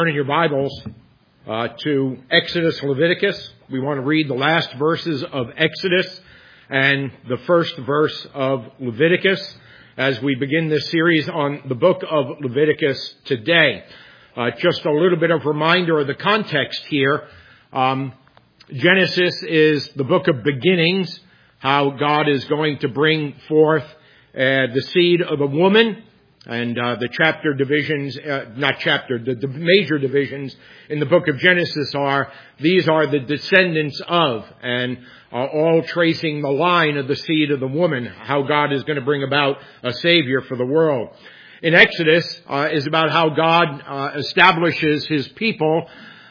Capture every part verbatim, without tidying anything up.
Turning your Bibles uh, to Exodus, Leviticus. We want to read the last verses of Exodus and the first verse of Leviticus as we begin this series on the book of Leviticus today. Uh, just a little bit of reminder of the context here. Um, Genesis is the book of beginnings, how God is going to bring forth uh, the seed of a woman. And uh, the chapter divisions, uh, not chapter, the, the major divisions in the book of Genesis are, these are the descendants of, and uh, all tracing the line of the seed of the woman, how God is going to bring about a Savior for the world. In Exodus uh, is about how God uh, establishes His people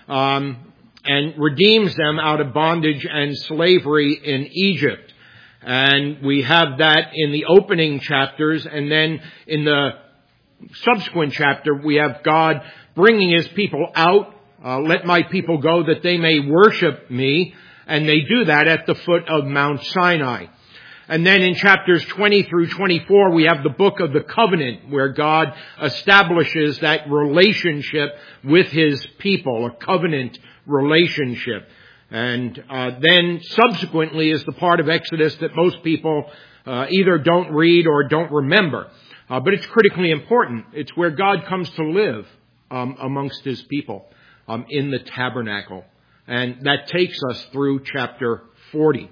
um, and redeems them out of bondage and slavery in Egypt. And we have that in the opening chapters, and then in the subsequent chapter, we have God bringing His people out. Uh, let my people go that they may worship me. And they do that at the foot of Mount Sinai. And then in chapters twenty through twenty-four, we have the book of the covenant, where God establishes that relationship with His people, a covenant relationship. And uh, then subsequently is the part of Exodus that most people uh, either don't read or don't remember. Uh, but it's critically important. It's where God comes to live um, amongst His people um, in the tabernacle. And that takes us through chapter forty.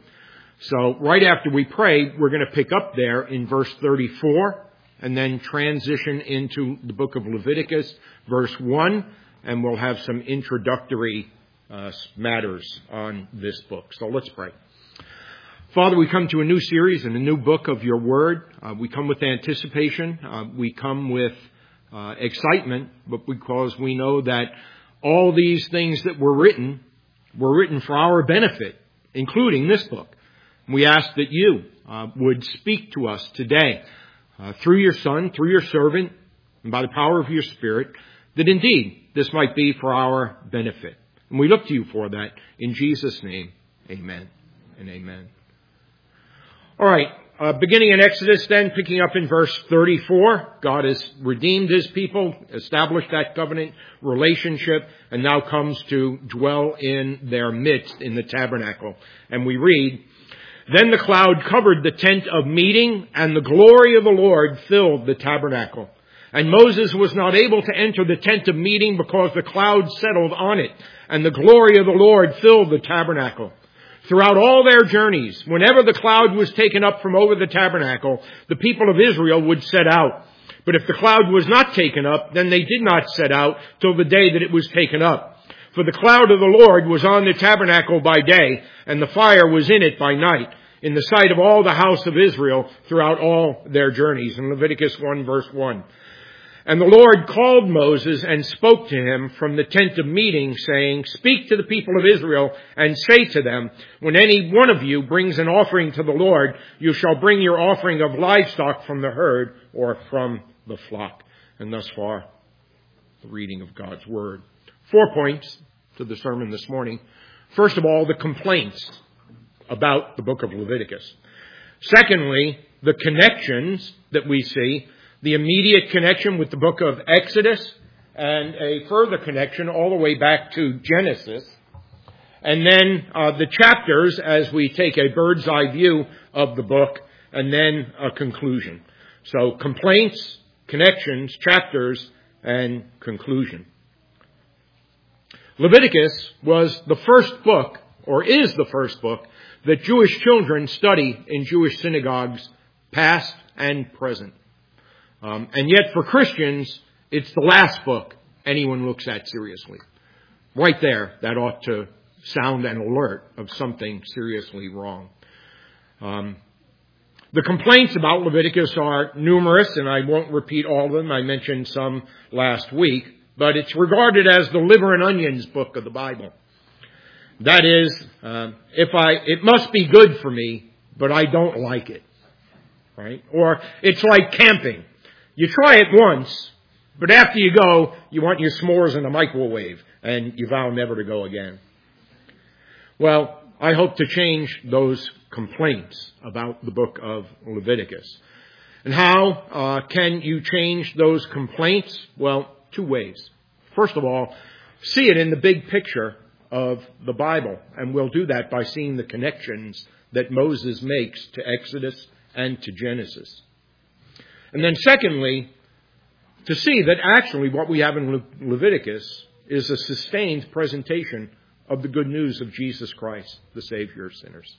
So right after we pray, we're going to pick up there in verse thirty-four and then transition into the book of Leviticus, verse one, and we'll have some introductory Uh, matters on this book. So let's pray. Father, we come to a new series and a new book of your word. Uh, we come with anticipation. Uh, we come with uh, excitement, but because we know that all these things that were written were written for our benefit, including this book. We ask that you uh, would speak to us today uh, through your Son, through your servant, and by the power of your Spirit, that indeed this might be for our benefit. And we look to you for that. In Jesus' name, amen and amen. All right, uh, beginning in Exodus then, picking up in verse thirty-four, God has redeemed His people, established that covenant relationship, and now comes to dwell in their midst in the tabernacle. And we read, "Then the cloud covered the tent of meeting, and the glory of the Lord filled the tabernacle. And Moses was not able to enter the tent of meeting because the cloud settled on it, and the glory of the Lord filled the tabernacle. Throughout all their journeys, whenever the cloud was taken up from over the tabernacle, the people of Israel would set out. But if the cloud was not taken up, then they did not set out till the day that it was taken up. For the cloud of the Lord was on the tabernacle by day, and the fire was in it by night, in the sight of all the house of Israel throughout all their journeys." In Leviticus one, verse one. "And the Lord called Moses and spoke to him from the tent of meeting, saying, 'Speak to the people of Israel and say to them, when any one of you brings an offering to the Lord, you shall bring your offering of livestock from the herd or from the flock.'" And thus far, the reading of God's word. Four points to the sermon this morning. First of all, the complaints about the book of Leviticus. Secondly, the connections that we see. The immediate connection with the book of Exodus, and a further connection all the way back to Genesis. And then uh, the chapters as we take a bird's eye view of the book, and then a conclusion. So complaints, connections, chapters, and conclusion. Leviticus was the first book, or is the first book, that Jewish children study in Jewish synagogues, past and present. Um, and yet for Christians, it's the last book anyone looks at seriously. Right there, that ought to sound an alert of something seriously wrong. Um, the complaints about Leviticus are numerous, and I won't repeat all of them. I mentioned some last week, but it's regarded as the liver and onions book of the Bible. That is, uh, if I, it must be good for me, but I don't like it. Right? Or it's like camping. You try it once, but after you go, you want your s'mores in a microwave, and you vow never to go again. Well, I hope to change those complaints about the book of Leviticus. And how uh, can you change those complaints? Well, two ways. first of all, see it in the big picture of the Bible. And we'll do that by seeing the connections that Moses makes to Exodus and to Genesis. And then secondly, to see that actually what we have in Le- Leviticus is a sustained presentation of the good news of Jesus Christ, the Savior of sinners.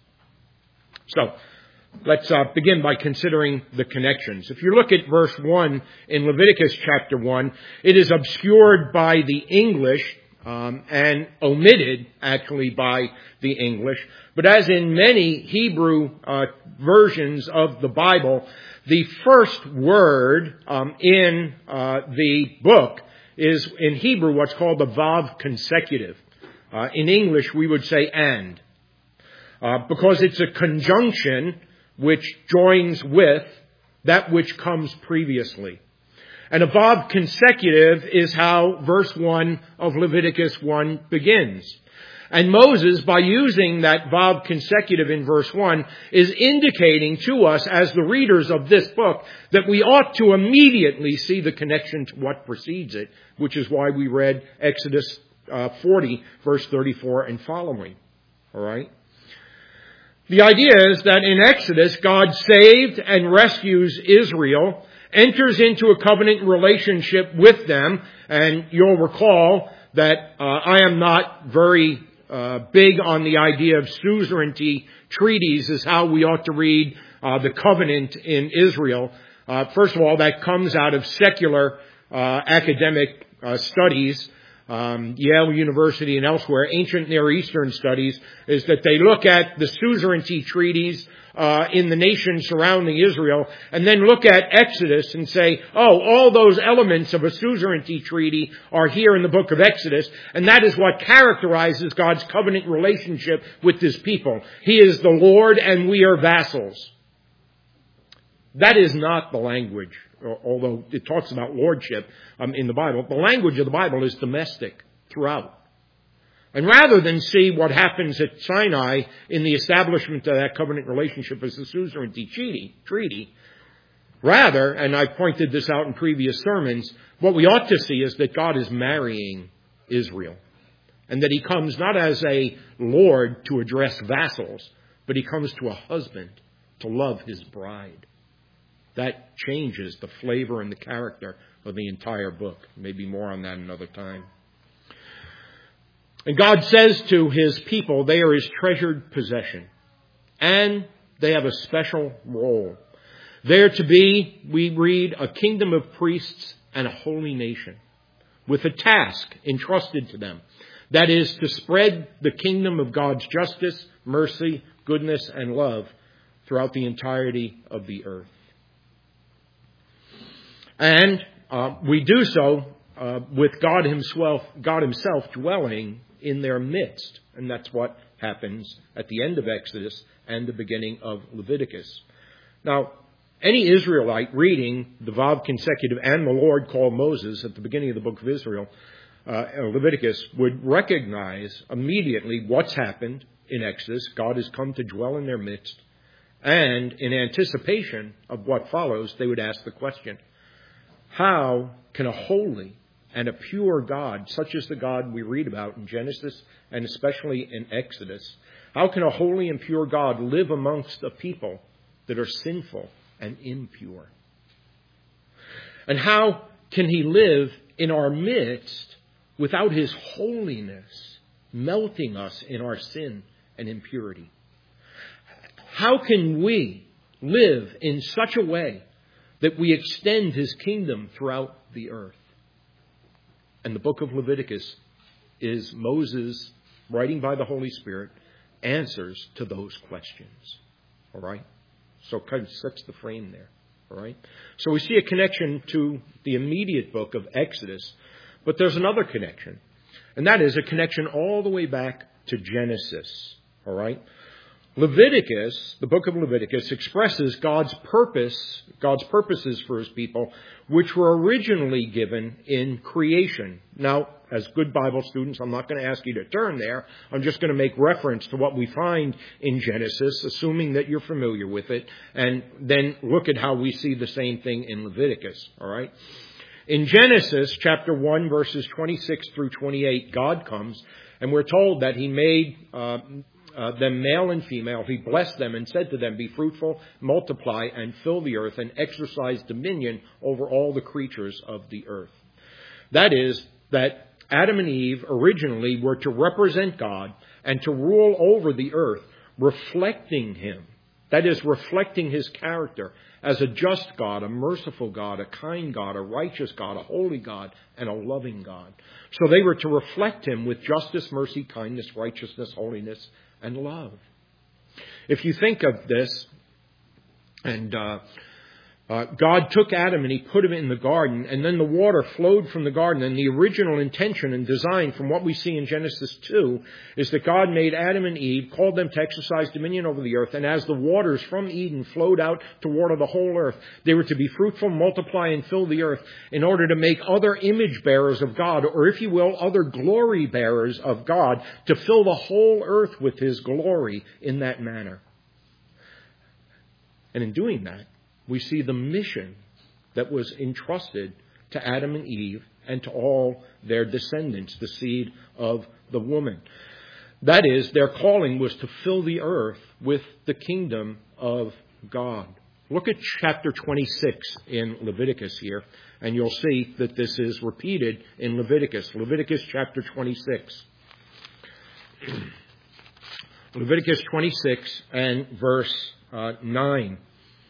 So, let's uh, begin by considering the connections. If you look at verse one in Leviticus chapter one, it is obscured by the English um, and omitted actually by the English. But as in many Hebrew uh, versions of the Bible, the first word um, in uh, the book is in Hebrew what's called the vav consecutive. Uh, in English we would say and. Uh, because it's a conjunction which joins with that which comes previously. And a vav consecutive is how verse one of Leviticus one begins. And Moses, by using that vav consecutive in verse one, is indicating to us as the readers of this book that we ought to immediately see the connection to what precedes it, which is why we read Exodus uh, forty, verse thirty-four and following. All right? The idea is that in Exodus, God saved and rescues Israel, enters into a covenant relationship with them, and you'll recall that uh, I am not very uh, big on the idea of suzerainty treaties as how we ought to read uh, the covenant in Israel. Uh, first of all, that comes out of secular uh, academic uh, studies. Um, Yale University and elsewhere, ancient Near Eastern studies, is that they look at the suzerainty treaties uh, in the nations surrounding Israel, and then look at Exodus and say, oh, all those elements of a suzerainty treaty are here in the book of Exodus, and that is what characterizes God's covenant relationship with His people. He is the Lord, and we are vassals. That is not the language, although it talks about lordship um, in the Bible. The language of the Bible is domestic throughout. And rather than see what happens at Sinai in the establishment of that covenant relationship as a suzerainty treaty, treaty, rather, and I've pointed this out in previous sermons, what we ought to see is that God is marrying Israel. And that He comes not as a lord to address vassals, but He comes to a husband to love His bride. That changes the flavor and the character of the entire book. Maybe more on that another time. And God says to His people, they are His treasured possession. And they have a special role. They're to be, we read, a kingdom of priests and a holy nation, with a task entrusted to them. That is to spread the kingdom of God's justice, mercy, goodness, and love throughout the entirety of the earth. And uh, we do so uh, with God Himself, God Himself dwelling in their midst. And that's what happens at the end of Exodus and the beginning of Leviticus. Now, any Israelite reading the Vav consecutive and the Lord called Moses at the beginning of the book of Israel, uh, Leviticus, would recognize immediately what's happened in Exodus. God has come to dwell in their midst. And in anticipation of what follows, they would ask the question, how can a holy and a pure God, such as the God we read about in Genesis and especially in Exodus, how can a holy and pure God live amongst a people that are sinful and impure? And how can He live in our midst without His holiness melting us in our sin and impurity? How can we live in such a way that we extend His kingdom throughout the earth? And the book of Leviticus is Moses, writing by the Holy Spirit, answers to those questions. All right? So it kind of sets the frame there. All right? So we see a connection to the immediate book of Exodus, but there's another connection. And that is a connection all the way back to Genesis. All right? Leviticus, the book of Leviticus, expresses God's purpose, God's purposes for His people, which were originally given in creation. Now, as good Bible students, I'm not going to ask you to turn there. I'm just going to make reference to what we find in Genesis, assuming that you're familiar with it, and then look at how we see the same thing in Leviticus. All right? In Genesis chapter one, verses twenty-six through twenty-eight, God comes, and we're told that he made uh, uh, them male and female. He blessed them and said to them, be fruitful, multiply, and fill the earth, and exercise dominion over all the creatures of the earth. That is, that Adam and Eve originally were to represent God and to rule over the earth, reflecting him. That is, reflecting his character as a just God, a merciful God, a kind God, a righteous God, a holy God, and a loving God. So they were to reflect him with justice, mercy, kindness, righteousness, holiness, and love. If you think of this, and uh, uh, God took Adam and he put him in the garden, and then the water flowed from the garden, and the original intention and design from what we see in Genesis two is that God made Adam and Eve, called them to exercise dominion over the earth, and as the waters from Eden flowed out to water the whole earth, they were to be fruitful, multiply, and fill the earth in order to make other image bearers of God, or if you will, other glory bearers of God, to fill the whole earth with his glory in that manner. And in doing that, we see the mission that was entrusted to Adam and Eve and to all their descendants, the seed of the woman. That is, their calling was to fill the earth with the kingdom of God. Look at chapter twenty-six in Leviticus here, and you'll see that this is repeated in Leviticus. Leviticus chapter twenty-six. Leviticus twenty-six and verse uh, nine.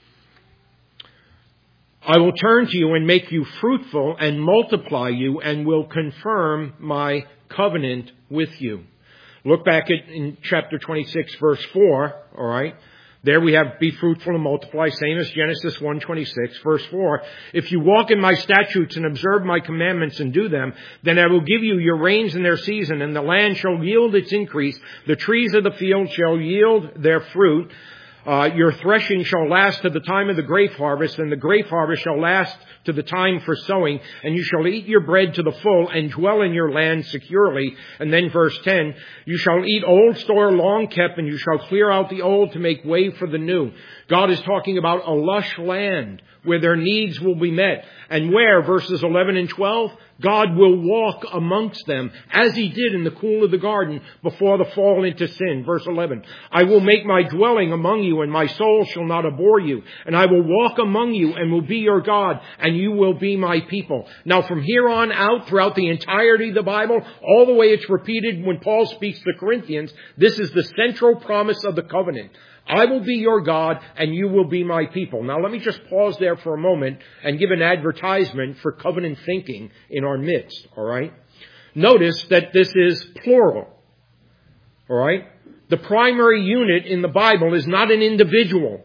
I will turn to you and make you fruitful and multiply you and will confirm my covenant with you. Look back at in chapter twenty-six, verse four, all right? There we have be fruitful and multiply, same as Genesis one twenty-six, verse four. If you walk in my statutes and observe my commandments and do them, then I will give you your rains in their season, and the land shall yield its increase. The trees of the field shall yield their fruit. Uh, your threshing shall last to the time of the grape harvest, and the grape harvest shall last to the time for sowing, and you shall eat your bread to the full and dwell in your land securely. And then verse ten, you shall eat old store long kept, and you shall clear out the old to make way for the new. God is talking about a lush land where their needs will be met, and where, verses eleven and twelve, God will walk amongst them as he did in the cool of the garden before the fall into sin. Verse eleven, I will make my dwelling among you, and my soul shall not abhor you. And I will walk among you and will be your God, and you will be my people. Now from here on out, throughout the entirety of the Bible, all the way it's repeated when Paul speaks to Corinthians, this is the central promise of the covenant. I will be your God, and you will be my people. Now let me just pause there for a moment and give an advertisement for covenant thinking in our midst, all right? Notice that this is plural, all right? The primary unit in the Bible is not an individual.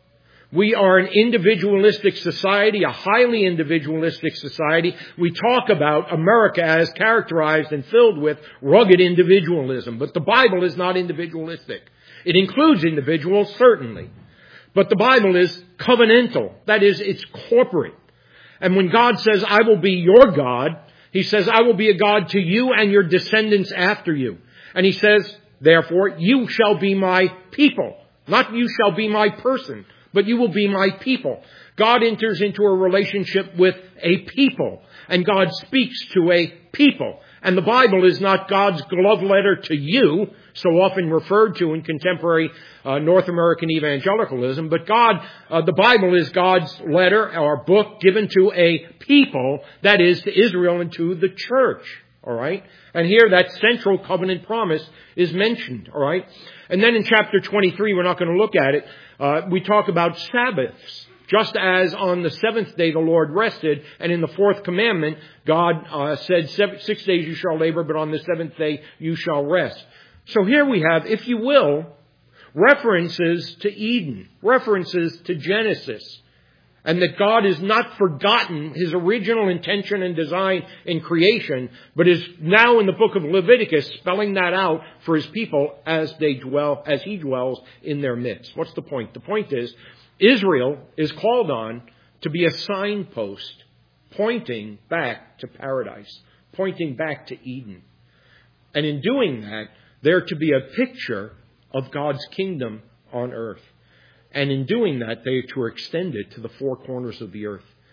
We are an individualistic society, a highly individualistic society. We talk about America as characterized and filled with rugged individualism, but the Bible is not individualistic. It includes individuals, certainly. But the Bible is covenantal. That is, it's corporate. And when God says, I will be your God, he says, I will be a God to you and your descendants after you. And he says, therefore, you shall be my people. Not you shall be my person, but you will be my people. God enters into a relationship with a people, and God speaks to a people. And the Bible is not God's love letter to you, so often referred to in contemporary uh, North American evangelicalism, but God, uh, the Bible is God's letter or book given to a people, that is, to Israel and to the church. All right? And here that central covenant promise is mentioned. All right? And then in chapter twenty-three, we're not going to look at it, uh, we talk about Sabbaths. Just as on the seventh day the Lord rested, and in the fourth commandment, God uh, said, seven, six days you shall labor, but on the seventh day you shall rest. So here we have, if you will, references to Eden, references to Genesis, and that God has not forgotten his original intention and design in creation, but is now in the book of Leviticus spelling that out for his people as they dwell, as he dwells in their midst. What's the point? The point is, Israel is called on to be a signpost pointing back to paradise, pointing back to Eden. And in doing that, they're to be a picture of God's kingdom on earth. And in doing that, they are to extend it to the four corners of the earth.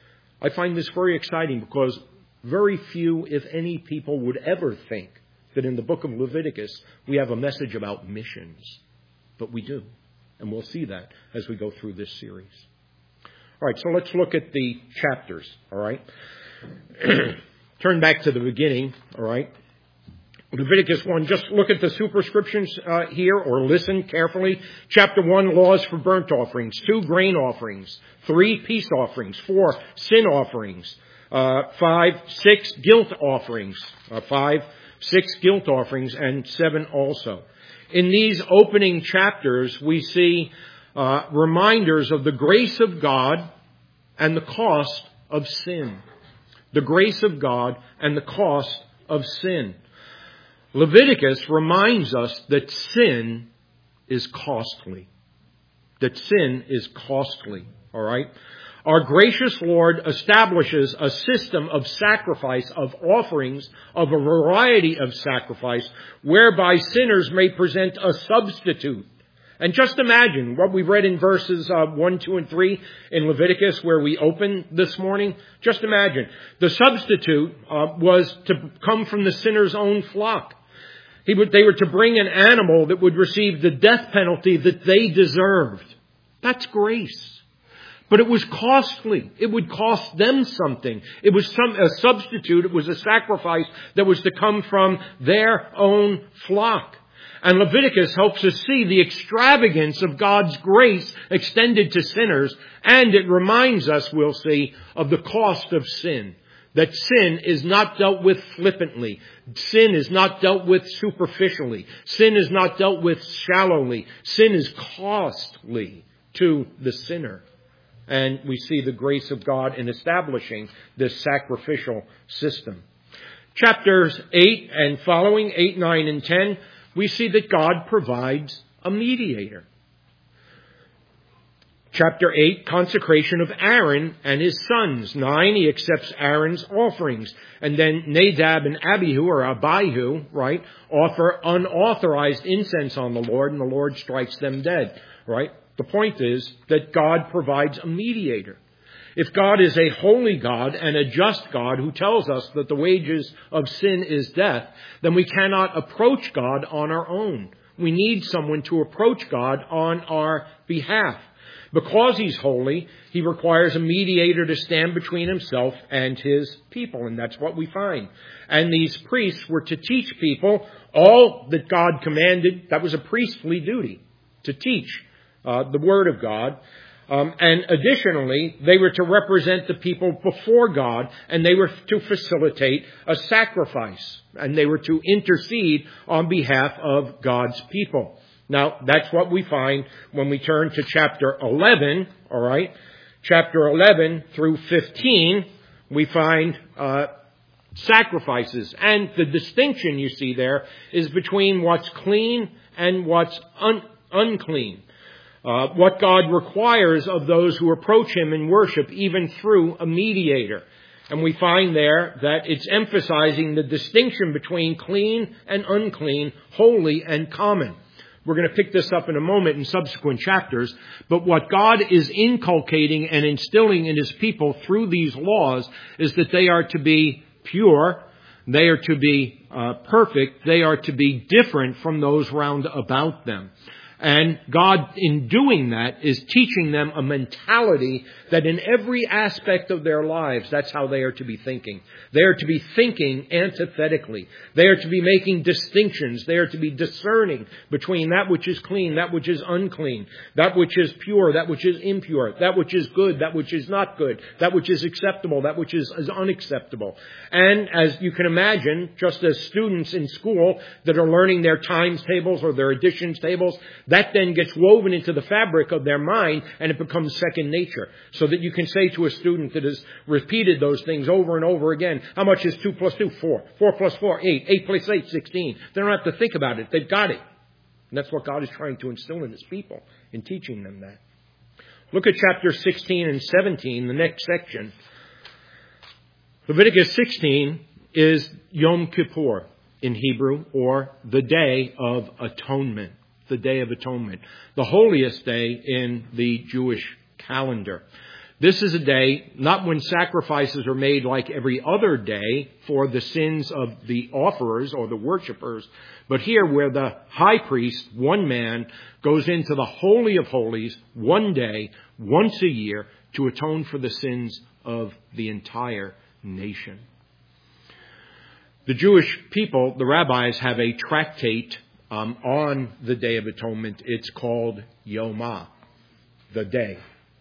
I find this very exciting because very few, if any, people would ever think that in the book of Leviticus we have a message about missions. But we do. And we'll see that as we go through this series. All right, so let's look at the chapters, all right? Turn back to the beginning, all right? Leviticus one, just look at the superscriptions uh, here, or listen carefully. Chapter one, laws for burnt offerings. Two, grain offerings. Three, peace offerings. Four, sin offerings. Uh, five, six, guilt offerings. Uh, five, six, guilt offerings, and seven also. In these opening chapters, we see uh, reminders of the grace of God and the cost of sin. The grace of God and the cost of sin. Leviticus reminds us that sin is costly. That sin is costly. All right? Our gracious Lord establishes a system of sacrifice, of offerings, of a variety of sacrifice, whereby sinners may present a substitute. And just imagine what we read in verses uh, one, two, and three in Leviticus where we opened this morning. Just imagine. The substitute uh, was to come from the sinner's own flock. He would, they were to bring an animal that would receive the death penalty that they deserved. That's grace. But it was costly. It would cost them something. It was some, a substitute. It was a sacrifice that was to come from their own flock. And Leviticus helps us see the extravagance of God's grace extended to sinners. And it reminds us, we'll see, of the cost of sin. That sin is not dealt with flippantly. Sin is not dealt with superficially. Sin is not dealt with shallowly. Sin is costly to the sinner. And we see the grace of God in establishing this sacrificial system. Chapters eight and following, eight, nine, and ten, we see that God provides a mediator. Chapter eight, consecration of Aaron and his sons. nine, he accepts Aaron's offerings. And then Nadab and Abihu, or Abihu, right, offer unauthorized incense on the Lord, and the Lord strikes them dead, right? The point is that God provides a mediator. If God is a holy God and a just God who tells us that the wages of sin is death, then we cannot approach God on our own. We need someone to approach God on our behalf. Because he's holy, he requires a mediator to stand between himself and his people, and that's what we find. And these priests were to teach people all that God commanded. That was a priestly duty, to teach Uh, the Word of God. Um, and additionally, they were to represent the people before God, and they were to facilitate a sacrifice, and they were to intercede on behalf of God's people. Now, that's what we find when we turn to chapter eleven, all right? Chapter eleven through fifteen, we find uh, sacrifices. And the distinction you see there is between what's clean and what's un- unclean. Uh, what God requires of those who approach him in worship, even through a mediator. And we find there that it's emphasizing the distinction between clean and unclean, holy and common. We're going to pick this up in a moment in subsequent chapters. But what God is inculcating and instilling in his people through these laws is that they are to be pure, they are to be uh, perfect, they are to be different from those round about them. And God, in doing that, is teaching them a mentality that in every aspect of their lives, that's how they are to be thinking. They are to be thinking antithetically. They are to be making distinctions. They are to be discerning between that which is clean, that which is unclean, that which is pure, that which is impure, that which is good, that which is not good, that which is acceptable, that which is, is unacceptable. And as you can imagine, just as students in school that are learning their times tables or their additions tables, that then gets woven into the fabric of their mind, and it becomes second nature. So that you can say to a student that has repeated those things over and over again, how much is two plus two? Four. Four plus four, eight. Eight plus eight, sixteen. They don't have to think about it. They've got it. And that's what God is trying to instill in his people, in teaching them that. Look at chapter sixteen and seventeen, the next section. Leviticus sixteen is Yom Kippur in Hebrew, or the Day of Atonement. The Day of Atonement. The holiest day in the Jewish calendar. This is a day not when sacrifices are made like every other day for the sins of the offerers or the worshipers, but here where the high priest, one man, goes into the Holy of Holies one day, once a year, to atone for the sins of the entire nation. The Jewish people, the rabbis, have a tractate um, on the Day of Atonement. It's called Yomah, the day.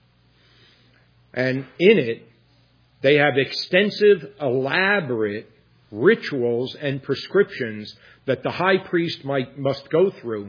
And in it, they have extensive, elaborate rituals and prescriptions that the high priest might, must go through,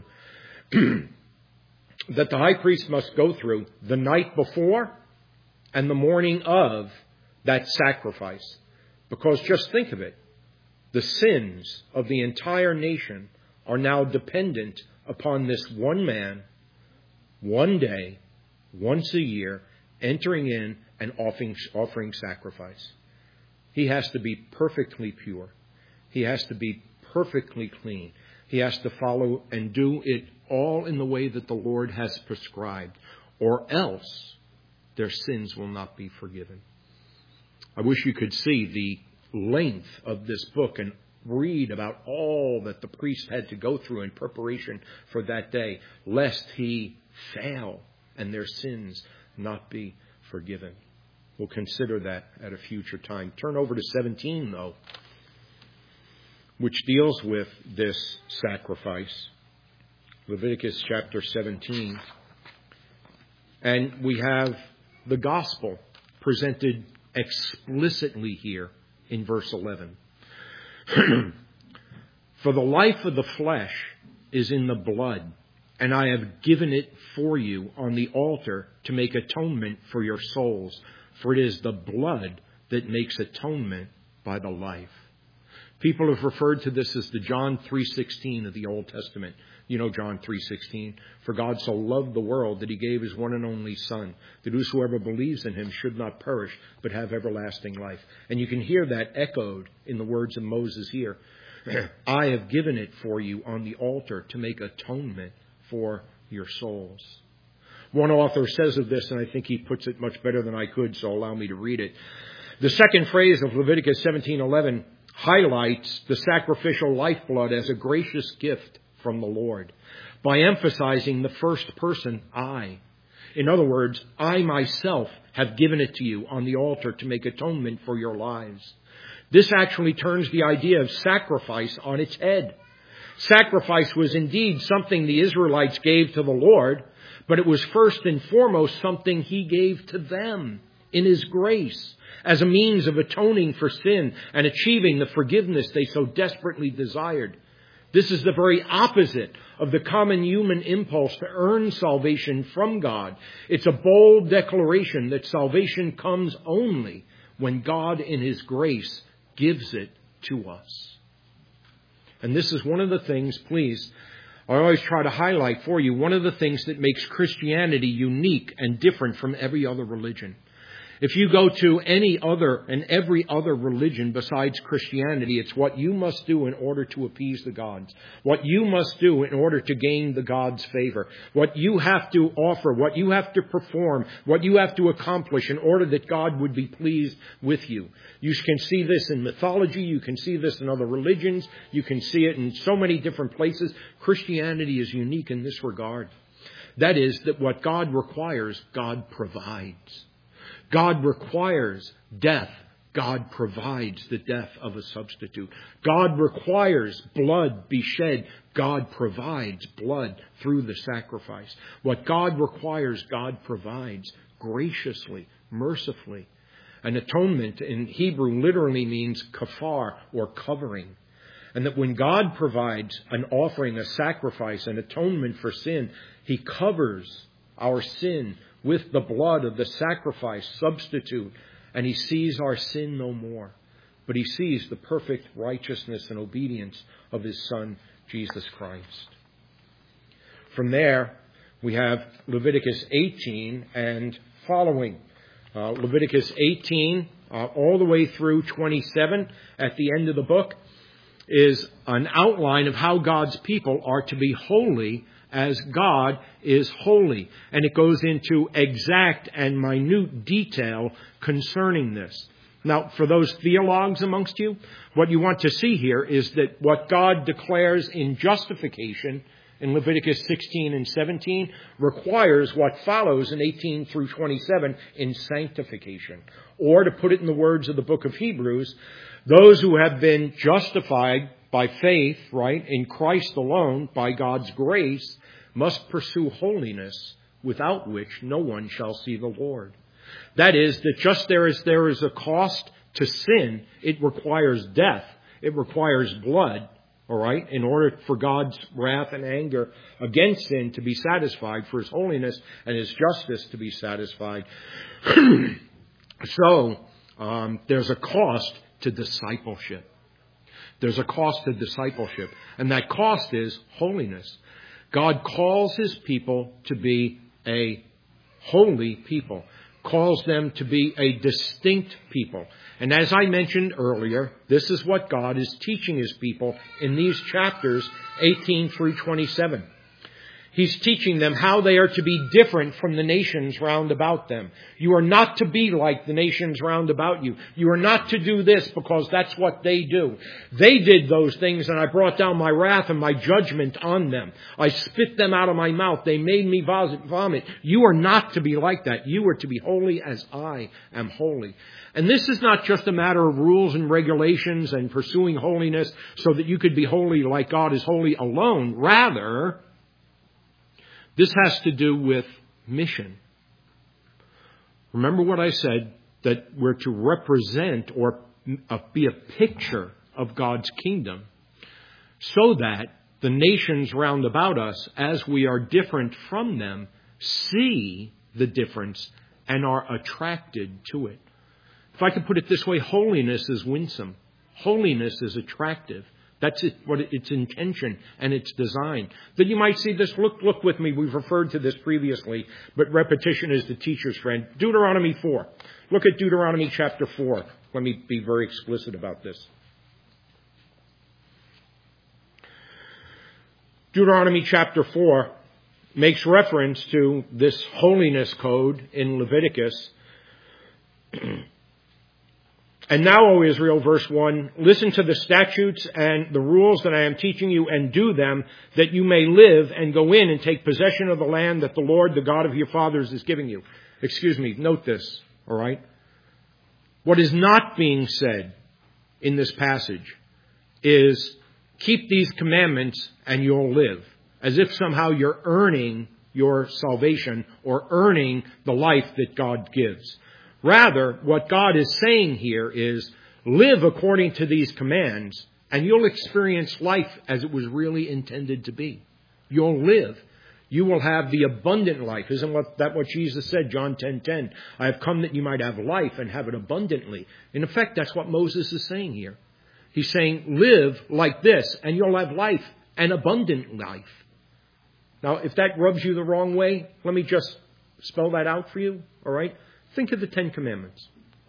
that the high priest must go through the night before and the morning of that sacrifice. Because just think of it, the sins of the entire nation are now dependent upon this one man, one day, once a year, entering in and offering, offering sacrifice. He has to be perfectly pure. He has to be perfectly clean. He has to follow and do it all in the way that the Lord has prescribed, or else their sins will not be forgiven. I wish you could see the length of this book and read about all that the priest had to go through in preparation for that day, lest he fail and their sins not be forgiven. We'll consider that at a future time. Turn over to seventeen, though, which deals with this sacrifice. Leviticus chapter seventeen. And we have the gospel presented explicitly here in verse eleven. For the life of the flesh is in the blood, and I have given it for you on the altar to make atonement for your souls. For it is the blood that makes atonement by the life. People have referred to this as the John three sixteen of the Old Testament. You know John three sixteen. For God so loved the world that he gave his one and only Son, that whosoever believes in him should not perish, but have everlasting life. And you can hear that echoed in the words of Moses here. I have given it for you on the altar to make atonement for your souls. One author says of this, and I think he puts it much better than I could, so allow me to read it. The second phrase of Leviticus seventeen eleven highlights the sacrificial lifeblood as a gracious gift from the Lord by emphasizing the first person, I. In other words, I myself have given it to you on the altar to make atonement for your lives. This actually turns the idea of sacrifice on its head. Sacrifice was indeed something the Israelites gave to the Lord, but it was first and foremost something he gave to them in his grace as a means of atoning for sin and achieving the forgiveness they so desperately desired. This is the very opposite of the common human impulse to earn salvation from God. It's a bold declaration that salvation comes only when God in his grace gives it to us. And this is one of the things, please, I always try to highlight for you, one of the things that makes Christianity unique and different from every other religion. If you go to any other and every other religion besides Christianity, it's what you must do in order to appease the gods. What you must do in order to gain the gods' favor. What you have to offer, what you have to perform, what you have to accomplish in order that God would be pleased with you. You can see this in mythology. You can see this in other religions. You can see it in so many different places. Christianity is unique in this regard. That is, that what God requires, God provides. God requires death. God provides the death of a substitute. God requires blood be shed. God provides blood through the sacrifice. What God requires, God provides graciously, mercifully. An atonement in Hebrew literally means kafar, or covering. And that when God provides an offering, a sacrifice, an atonement for sin, he covers our sin with the blood of the sacrifice substitute, and he sees our sin no more. But he sees the perfect righteousness and obedience of his Son, Jesus Christ. From there, we have Leviticus eighteen and following. Uh, Leviticus eighteen, uh, all the way through twenty-seven, at the end of the book, is an outline of how God's people are to be holy as God is holy. And it goes into exact and minute detail concerning this. Now, for those theologues amongst you, what you want to see here is that what God declares in justification in Leviticus sixteen and seventeen requires what follows in eighteen through twenty-seven in sanctification. Or to put it in the words of the book of Hebrews, those who have been justified by faith, right, in Christ alone, by God's grace, must pursue holiness, without which no one shall see the Lord. That is, that just there as there is a cost to sin, it requires death. It requires blood, all right, in order for God's wrath and anger against sin to be satisfied, for His holiness and His justice to be satisfied. So, um, there's a cost to discipleship. There's a cost to discipleship. And that cost is holiness. God calls His people to be a holy people. Calls them to be a distinct people. And as I mentioned earlier, this is what God is teaching His people in these chapters eighteen through twenty-seven. He's teaching them how they are to be different from the nations round about them. You are not to be like the nations round about you. You are not to do this because that's what they do. They did those things and I brought down my wrath and my judgment on them. I spit them out of my mouth. They made me vomit. You are not to be like that. You are to be holy as I am holy. And this is not just a matter of rules and regulations and pursuing holiness so that you could be holy like God is holy alone. Rather, this has to do with mission. Remember what I said, that we're to represent or be a picture of God's kingdom so that the nations round about us, as we are different from them, see the difference and are attracted to it. If I could put it this way, holiness is winsome. Holiness is attractive. That's it, what its intention and its design. Then you might see this. Look, look with me. We've referred to this previously, but repetition is the teacher's friend. Deuteronomy four. Look at Deuteronomy chapter four. Let me be very explicit about this. Deuteronomy chapter four makes reference to this holiness code in Leviticus. And now, O Israel, verse one, listen to the statutes and the rules that I am teaching you and do them, that you may live and go in and take possession of the land that the Lord, the God of your fathers, is giving you. Excuse me, note this, all right? What is not being said in this passage is keep these commandments and you'll live, as if somehow you're earning your salvation or earning the life that God gives. Rather, what God is saying here is live according to these commands and you'll experience life as it was really intended to be. You'll live. You will have the abundant life. Isn't that what Jesus said, John ten ten? I have come that you might have life and have it abundantly. In effect, that's what Moses is saying here. He's saying live like this and you'll have life, an abundant life. Now, if that rubs you the wrong way, let me just spell that out for you, all right? Think of the Ten Commandments.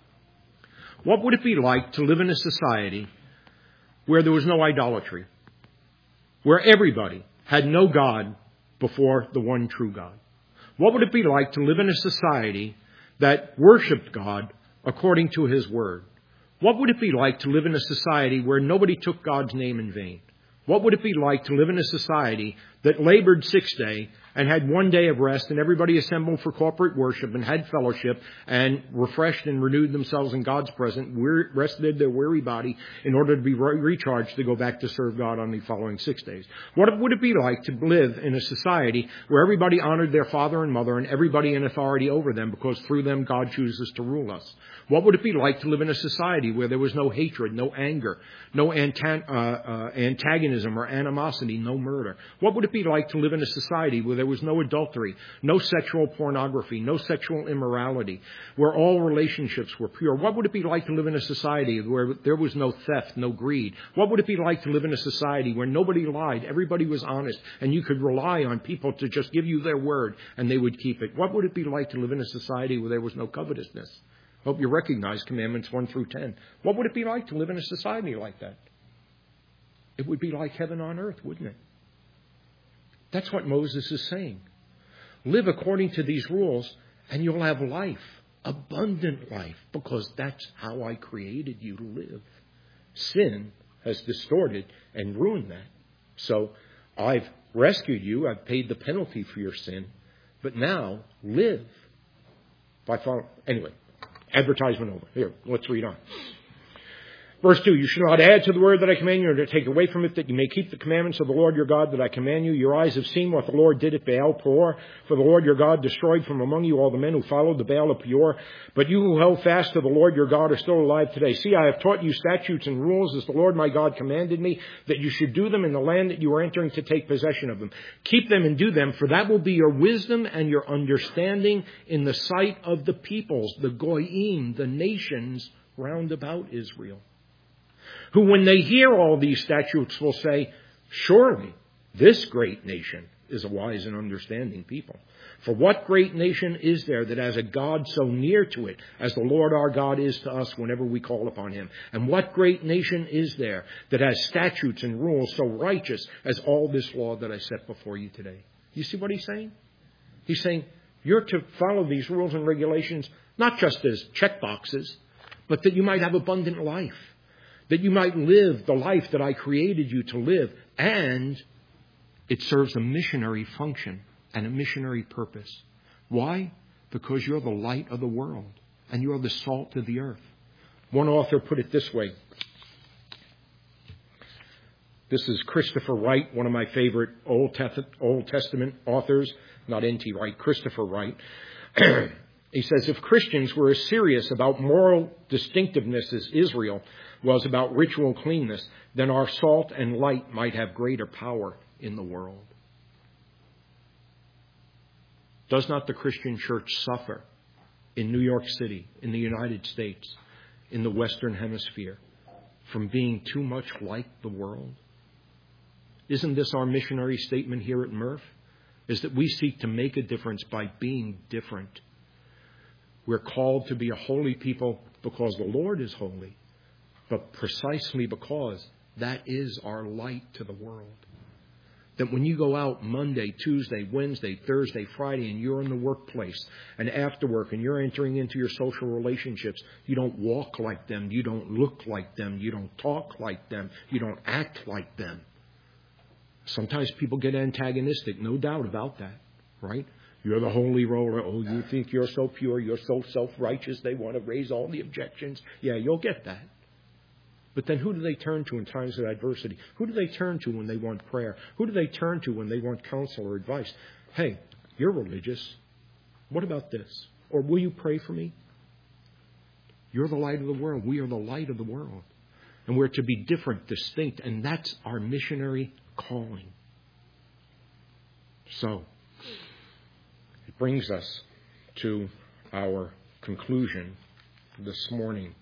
What would it be like to live in a society where there was no idolatry, where everybody had no God before the one true God? What would it be like to live in a society that worshiped God according to His word? What would it be like to live in a society where nobody took God's name in vain? What would it be like to live in a society that labored six days and had one day of rest and everybody assembled for corporate worship and had fellowship and refreshed and renewed themselves in God's presence, rested their weary body in order to be re- recharged to go back to serve God on the following six days? What would it be like to live in a society where everybody honored their father and mother and everybody in authority over them because through them God chooses to rule us? What would it be like to live in a society where there was no hatred, no anger, no anta- uh, uh, antagonism or animosity, no murder? What would it be like to live in a society where there was no adultery, no sexual pornography, no sexual immorality, where all relationships were pure? What would it be like to live in a society where there was no theft, no greed? What would it be like to live in a society where nobody lied, everybody was honest, and you could rely on people to just give you their word and they would keep it? What would it be like to live in a society where there was no covetousness? Hope you recognize commandments one through ten. What would it be like to live in a society like that? It would be like heaven on earth, wouldn't it? That's what Moses is saying. Live according to these rules and you'll have life, abundant life, because that's how I created you to live. Sin has distorted and ruined that. So I've rescued you. I've paid the penalty for your sin. But now live by following. Anyway, advertisement over. Here, let's read on. Verse two, you shall not add to the word that I command you, or to take away from it, that you may keep the commandments of the Lord your God that I command you. Your eyes have seen what the Lord did at Baal Peor. For the Lord your God destroyed from among you all the men who followed the Baal of Peor. But you who held fast to the Lord your God are still alive today. See, I have taught you statutes and rules as the Lord my God commanded me, that you should do them in the land that you are entering to take possession of them. Keep them and do them, for that will be your wisdom and your understanding in the sight of the peoples, the goyim, the nations round about Israel, who when they hear all these statutes will say, surely this great nation is a wise and understanding people. For what great nation is there that has a God so near to it as the Lord our God is to us whenever we call upon him? And what great nation is there that has statutes and rules so righteous as all this law that I set before you today? You see what he's saying? He's saying you're to follow these rules and regulations not just as check boxes, but that you might have abundant life. That you might live the life that I created you to live. And it serves a missionary function and a missionary purpose. Why? Because you're the light of the world and you're the salt of the earth. One author put it this way. This is Christopher Wright, one of my favorite Old Testament authors. Not N T Wright, Christopher Wright. He says, if Christians were as serious about moral distinctiveness as Israel was about ritual cleanness, then our salt and light might have greater power in the world. Does not the Christian church suffer in New York City, in the United States, in the Western Hemisphere, from being too much like the world? Isn't this our missionary statement here at Murph? Is that we seek to make a difference by being different. We're called to be a holy people because the Lord is holy, but precisely because that is our light to the world. That when you go out Monday, Tuesday, Wednesday, Thursday, Friday, and you're in the workplace, and after work, and you're entering into your social relationships, you don't walk like them, you don't look like them, you don't talk like them, you don't act like them. Sometimes people get antagonistic, no doubt about that, right? You're the holy roller. Oh, you think you're so pure. You're so self-righteous. They want to raise all the objections. Yeah, you'll get that. But then who do they turn to in times of adversity? Who do they turn to when they want prayer? Who do they turn to when they want counsel or advice? Hey, you're religious. What about this? Or will you pray for me? You're the light of the world. We are the light of the world. And we're to be different, distinct. And that's our missionary calling. So, brings us to our conclusion this morning.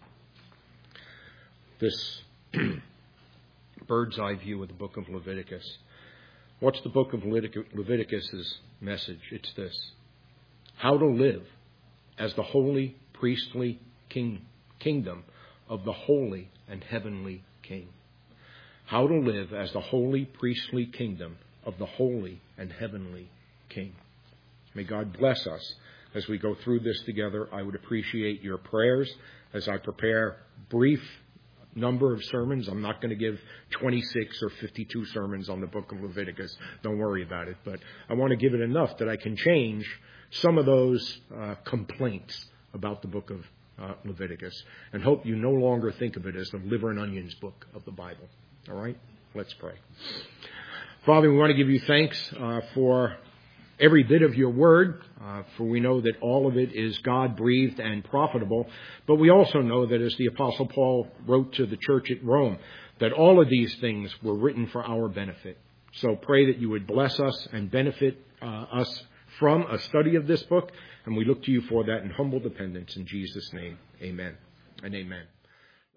This bird's eye view of the book of Leviticus. What's the book of Leviticus' message? It's this. How to live as the holy priestly king, kingdom of the holy and heavenly King. How to live as the holy priestly kingdom of the holy and heavenly King. May God bless us as we go through this together. I would appreciate your prayers as I prepare brief number of sermons. I'm not going to give twenty-six or fifty-two sermons on the book of Leviticus. Don't worry about it. But I want to give it enough that I can change some of those uh, complaints about the book of uh, Leviticus and hope you no longer think of it as the liver and onions book of the Bible. All right? Let's pray. Father, we want to give you thanks uh, for every bit of your word, uh, for we know that all of it is God-breathed and profitable. But we also know that, as the Apostle Paul wrote to the church at Rome, that all of these things were written for our benefit. So pray that you would bless us and benefit uh, us from a study of this book. And we look to you for that in humble dependence. In Jesus' name, amen and amen.